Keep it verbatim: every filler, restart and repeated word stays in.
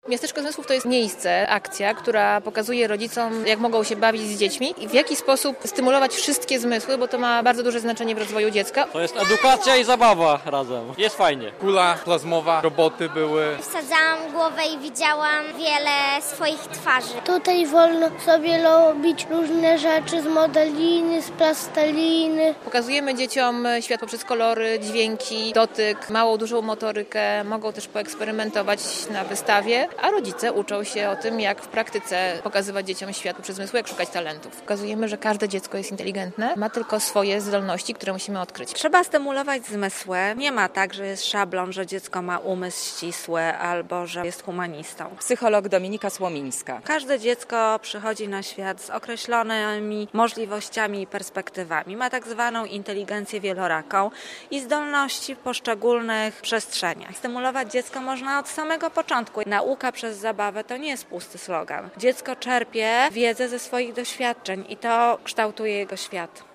Miasteczko Zmysłów to jest miejsce, akcja, która pokazuje rodzicom, jak mogą się bawić z dziećmi i w jaki sposób stymulować wszystkie zmysły, bo to ma bardzo duże znaczenie w rozwoju dziecka. To jest edukacja i zabawa razem. Jest fajnie. Kula plazmowa, roboty były. Wsadzałam głowę i widziałam wiele swoich twarzy. Tutaj wolno sobie robić różne rzeczy z modeliny, z plasteliny. Pokazujemy dzieciom świat poprzez kolory, dźwięki, dotyk, małą, dużą motorykę. Mogą też poeksperymentować na wystawie, a rodzice uczą się o tym, jak w praktyce pokazywać dzieciom świat poprzez zmysły, jak szukać talentów. Pokazujemy, że każde dziecko jest inteligentne, ma tylko swoje zdolności, które musimy odkryć. Trzeba stymulować zmysły. Nie ma tak, że jest szablon, że dziecko ma umysł ścisły albo że jest humanistą. Psycholog Dominika Słomińska. Każde dziecko przychodzi na świat z określonymi możliwościami i perspektywami. Ma tak zwaną inteligencję wieloraką i zdolności w poszczególnych przestrzeniach. Stymulować dziecko można od samego początku. Nauka przez zabawę to nie jest pusty slogan. Dziecko czerpie wiedzę ze swoich doświadczeń i to kształtuje jego świat.